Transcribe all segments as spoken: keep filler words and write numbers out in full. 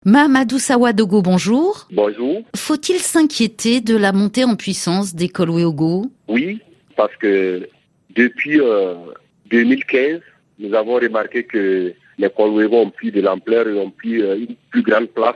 Mahamadou Sawadogo, bonjour. Bonjour. Faut-il s'inquiéter de la montée en puissance des Kolwego? Oui, parce que depuis euh, deux mille quinze, nous avons remarqué que les Kolwego ont pris de l'ampleur et ont pris euh, une plus grande place.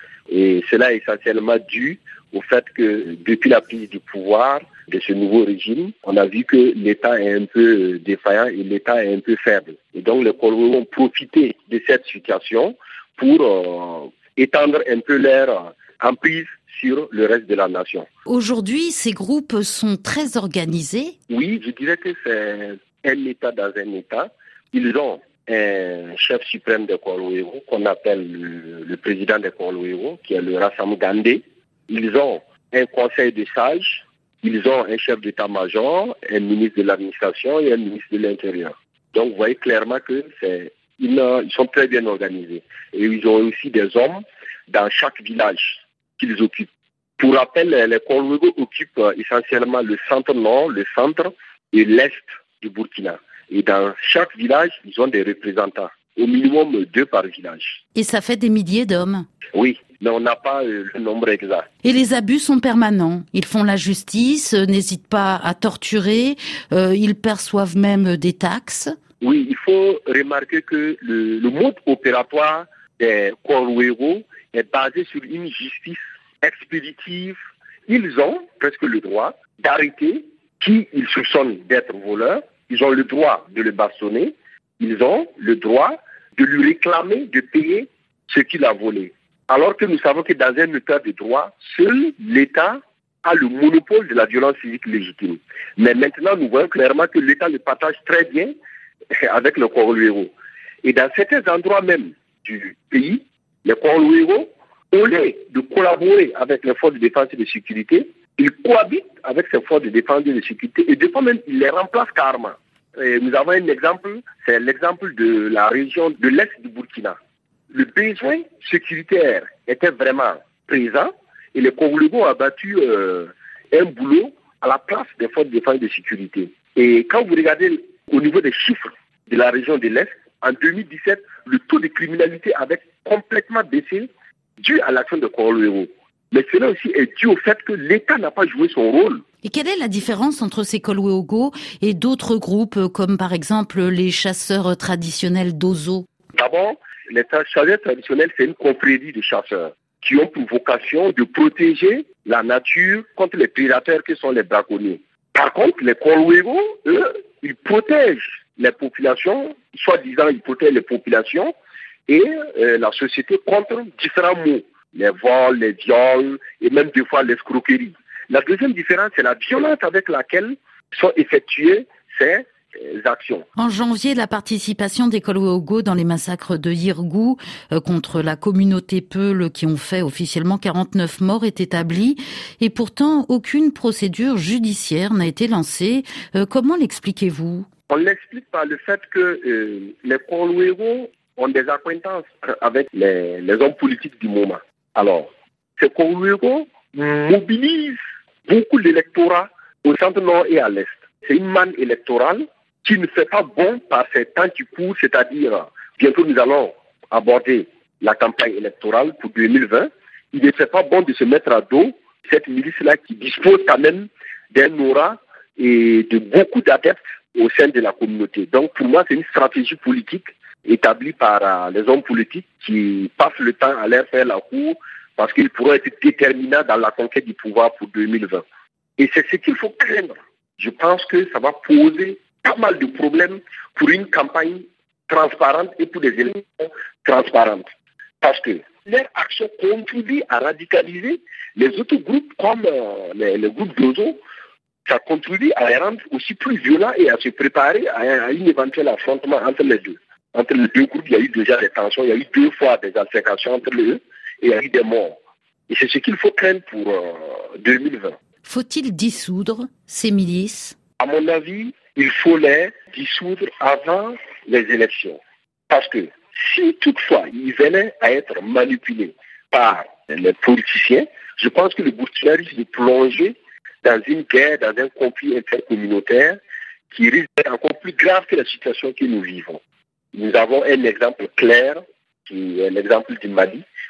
Et cela est essentiellement dû au fait que depuis la prise du pouvoir de ce nouveau régime, on a vu que l'État est un peu défaillant et l'État est un peu faible. Et donc les Kolwego ont profité de cette situation pour euh, étendre un peu leur emprise sur le reste de la nation. Aujourd'hui, ces groupes sont très organisés. Oui, je dirais que c'est un État dans un État. Ils ont un chef suprême des Kolwego qu'on appelle le, le président des Kolwego, qui est le Rassam Gandé. Ils ont un conseil de sages, ils ont un chef d'état-major, un ministre de l'administration et un ministre de l'Intérieur. Donc vous voyez clairement que c'est Ils, ils sont très bien organisés. Et ils ont aussi des hommes dans chaque village qu'ils occupent. Pour rappel, les Kolwego occupent essentiellement le centre-nord, le centre et l'est du Burkina. Et dans chaque village, ils ont des représentants, au minimum deux par village. Et ça fait des milliers d'hommes. Oui, mais on n'a pas le nombre exact. Et les abus sont permanents. Ils font la justice, euh, n'hésitent pas à torturer, euh, ils perçoivent même des taxes. Oui, il faut remarquer que le, le mode opératoire des Kolwego est basé sur une justice expéditive. Ils ont presque le droit d'arrêter qui ils soupçonnent d'être voleur. Ils ont le droit de le bastonner. Ils ont le droit de lui réclamer de payer ce qu'il a volé. Alors que nous savons que dans un état de droit, seul l'État a le monopole de la violence physique légitime. Mais maintenant, nous voyons clairement que l'État le partage très bien avec le Kolwego. Et dans certains endroits même du pays, les Kolwego, au lieu de collaborer avec les forces de défense et de sécurité, ils cohabitent avec ces forces de défense et de sécurité et des fois même ils les remplacent carrément. Et nous avons un exemple, c'est l'exemple de la région de l'Est du Burkina. Le besoin sécuritaire était vraiment présent et les Kolwego ont abattu euh, un boulot à la place des forces de défense et de sécurité. Et quand vous regardez au niveau des chiffres de la région de l'Est, en deux mille dix-sept, le taux de criminalité avait complètement baissé dû à l'action de Kolwego. Mais cela aussi est dû au fait que l'État n'a pas joué son rôle. Et quelle est la différence entre ces Kolwego et d'autres groupes, comme par exemple les chasseurs traditionnels d'Ozo? D'abord, les chasseurs traditionnels, c'est une confrérie de chasseurs qui ont pour vocation de protéger la nature contre les prédateurs que sont les braconniers. Par contre, les Kolwego, eux, ils protègent les populations, soi-disant ils protègent les populations et euh, la société contre différents maux, les vols, les viols et même des fois l'escroquerie. La deuxième différence, c'est la violence avec laquelle sont effectuées ces euh, actions. En janvier, la participation des Kolwego dans les massacres de Yirgou euh, contre la communauté Peul qui ont fait officiellement quarante-neuf morts est établie et pourtant aucune procédure judiciaire n'a été lancée. Euh, comment l'expliquez-vous? On l'explique par le fait que euh, les Kolwego ont des acquaintances avec les, les hommes politiques du moment. Alors, ces Kolwego mobilisent beaucoup l'électorat au centre-nord et à l'est. C'est une manne électorale qui ne fait pas bon par ces temps qui courent, c'est-à-dire bientôt nous allons aborder la campagne électorale pour deux mille vingt. Il ne fait pas bon de se mettre à dos cette milice-là qui dispose quand même d'un aura et de beaucoup d'adeptes au sein de la communauté. Donc pour moi, c'est une stratégie politique établie par euh, les hommes politiques qui passent le temps à leur faire la cour parce qu'ils pourront être déterminants dans la conquête du pouvoir pour deux mille vingt. Et c'est ce qu'il faut craindre. Je pense que ça va poser pas mal de problèmes pour une campagne transparente et pour des élections transparentes. Parce que leur action contribue à radicaliser les autres groupes comme euh, les, les groupes d'Ozo. Ça contribue à les rendre aussi plus violents et à se préparer à un, à un éventuel affrontement entre les deux. Entre les deux groupes, il y a eu déjà des tensions, il y a eu deux fois des altercations entre eux et il y a eu des morts. Et c'est ce qu'il faut craindre pour euh, deux mille vingt. Faut-il dissoudre ces milices? À mon avis, il faut les dissoudre avant les élections. Parce que si toutefois ils venaient à être manipulés par les politiciens, je pense que le Burkina risque de plonger dans une guerre, dans un conflit intercommunautaire qui risque d'être encore plus grave que la situation que nous vivons. Nous avons un exemple clair, qui est l'exemple du Mali,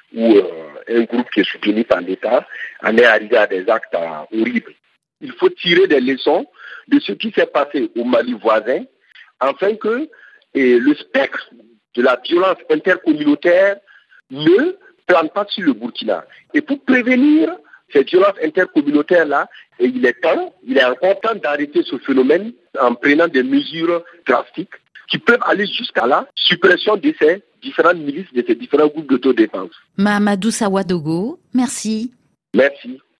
où euh, un groupe qui est soutenu par l'État en est arrivé à des actes euh, horribles. Il faut tirer des leçons de ce qui s'est passé au Mali voisin, afin que et le spectre de la violence intercommunautaire ne plane pas sur le Burkina. Et pour prévenir ces violences intercommunautaires-là, et il est temps, il est important d'arrêter ce phénomène en prenant des mesures drastiques qui peuvent aller jusqu'à la suppression de ces différentes milices, de ces différents groupes d'autodéfense. Mahamadou Sawadogo, merci. Merci.